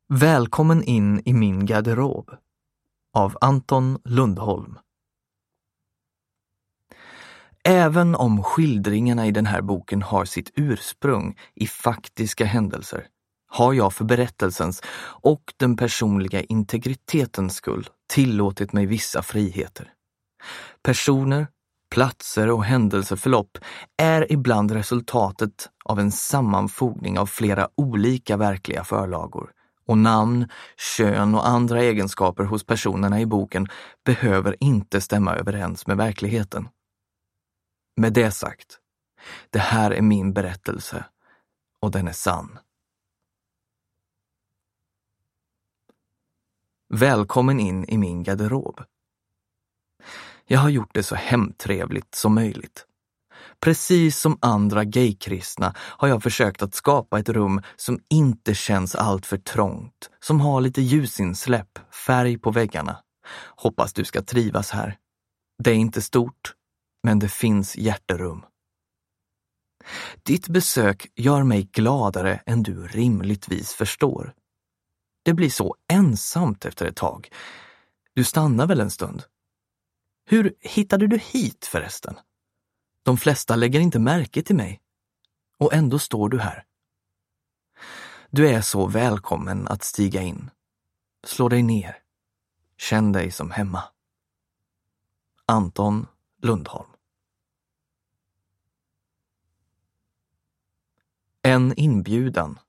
Välkommen in i min garderob av Anton Lundholm. Även om skildringarna i den här boken har sitt ursprung i faktiska händelser har jag för berättelsens och den personliga integritetens skull tillåtit mig vissa friheter. Personer, platser och händelseförlopp är ibland resultatet av en sammanfogning av flera olika verkliga förlagor. Och namn, kön och andra egenskaper hos personerna i boken behöver inte stämma överens med verkligheten. Med det sagt, det här är min berättelse och den är sann. Välkommen in i min garderob. Jag har gjort det så hemtrevligt som möjligt. Precis som andra gaykristna har jag försökt att skapa ett rum som inte känns allt för trångt, som har lite ljusinsläpp, färg på väggarna. Hoppas du ska trivas här. Det är inte stort, men det finns hjärterum. Ditt besök gör mig gladare än du rimligtvis förstår. Det blir så ensamt efter ett tag. Du stannar väl en stund? Hur hittade du hit förresten? De flesta lägger inte märke till mig. Och ändå står du här. Du är så välkommen att stiga in. Slå dig ner. Känn dig som hemma. Anton Lundholm. En inbjudan.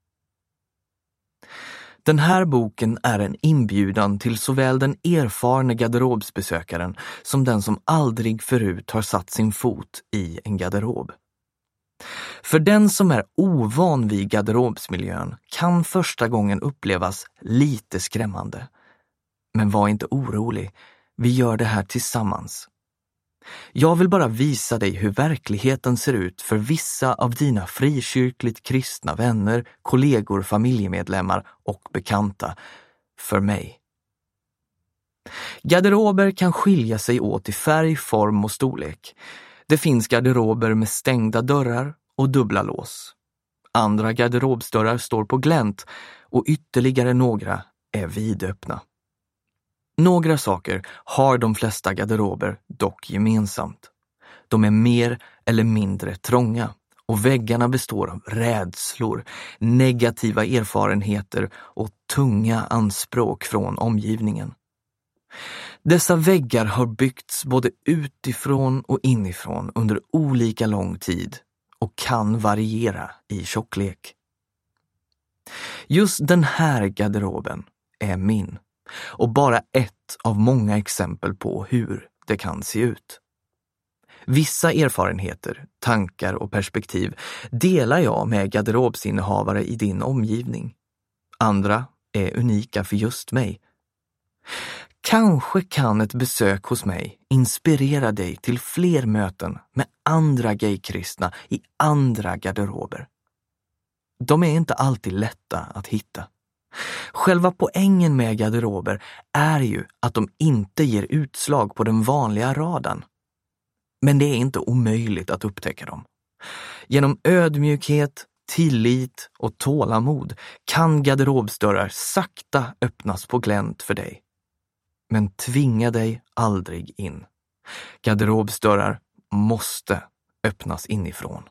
Den här boken är en inbjudan till såväl den erfarne garderobsbesökaren som den som aldrig förut har satt sin fot i en garderob. För den som är ovan vid garderobsmiljön kan första gången upplevas lite skrämmande. Men var inte orolig, vi gör det här tillsammans. Jag vill bara visa dig hur verkligheten ser ut för vissa av dina frikyrkligt kristna vänner, kollegor, familjemedlemmar och bekanta. För mig. Garderober kan skilja sig åt i färg, form och storlek. Det finns garderober med stängda dörrar och dubbla lås. Andra garderobsdörrar står på glänt och ytterligare några är vidöppna. Några saker har de flesta garderober dock gemensamt. De är mer eller mindre trånga och väggarna består av rädslor, negativa erfarenheter och tunga anspråk från omgivningen. Dessa väggar har byggts både utifrån och inifrån under olika lång tid och kan variera i tjocklek. Just den här garderoben är min. Och bara ett av många exempel på hur det kan se ut. Vissa erfarenheter, tankar och perspektiv delar jag med garderobsinnehavare i din omgivning. Andra är unika för just mig. Kanske kan ett besök hos mig inspirera dig till fler möten med andra gaykristna i andra garderober. De är inte alltid lätta att hitta. Själva poängen med garderober är ju att de inte ger utslag på den vanliga radarn. Men det är inte omöjligt att upptäcka dem. Genom ödmjukhet, tillit och tålamod kan garderobsdörrar sakta öppnas på glänt för dig. Men tvinga dig aldrig in. Garderobsdörrar måste öppnas inifrån.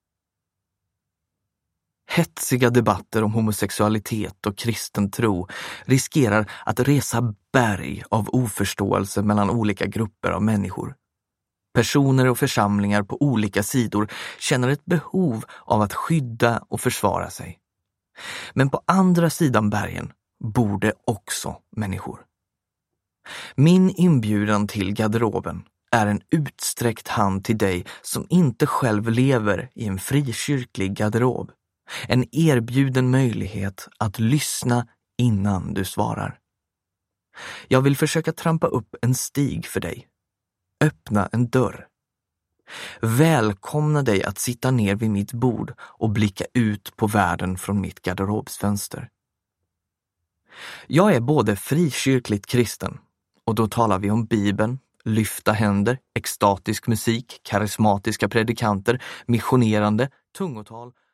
Hetsiga debatter om homosexualitet och kristen tro riskerar att resa berg av oförståelse mellan olika grupper av människor. Personer och församlingar på olika sidor känner ett behov av att skydda och försvara sig. Men på andra sidan bergen bor det också människor. Min inbjudan till garderoben är en utsträckt hand till dig som inte själv lever i en frikyrklig garderob. En erbjuden möjlighet att lyssna innan du svarar. Jag vill försöka trampa upp en stig för dig. Öppna en dörr. Välkomna dig att sitta ner vid mitt bord och blicka ut på världen från mitt garderobsfönster. Jag är både frikyrkligt kristen, och då talar vi om Bibeln, lyfta händer, extatisk musik, karismatiska predikanter, missionerande, tungotal